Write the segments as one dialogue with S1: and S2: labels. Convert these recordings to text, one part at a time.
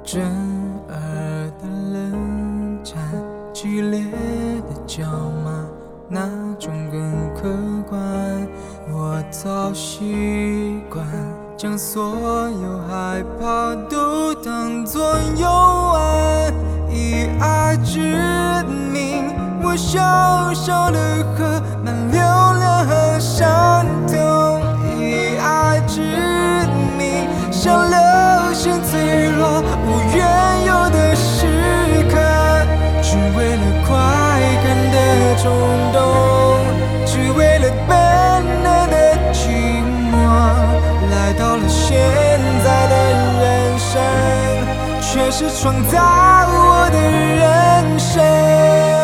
S1: 震耳的冷战，激烈的叫骂，哪种更客观？我早习惯将所有害怕都当作游玩，以爱之名，我小小的河满流量和伤痛，以爱之名，像流星坠落无缘由的时刻，只为了快感的冲动，只为了本能的寂寞，来到了现在的人生，却是创造我的人生。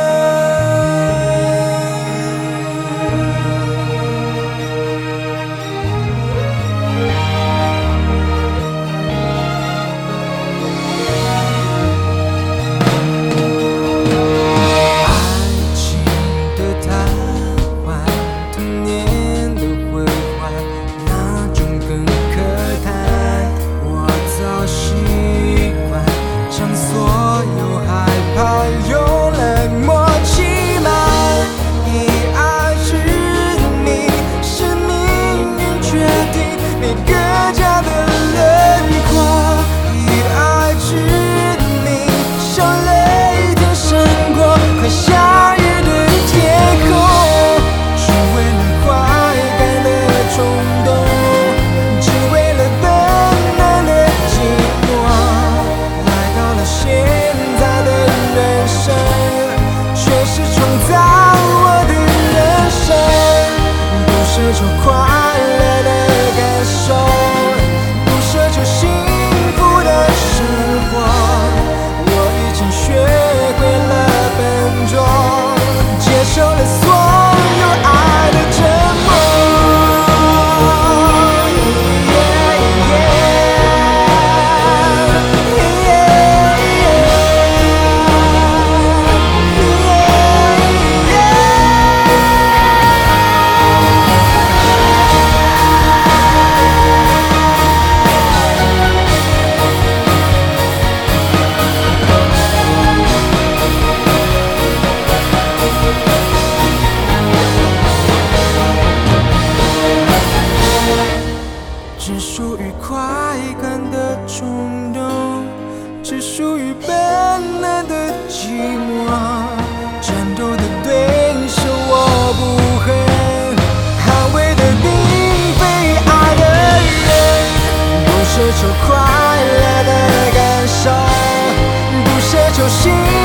S1: 只属于快感的冲动，只属于本能的寂寞，战斗的对手我不恨，捍卫的并非爱的人，不奢求快乐的感受，不奢求幸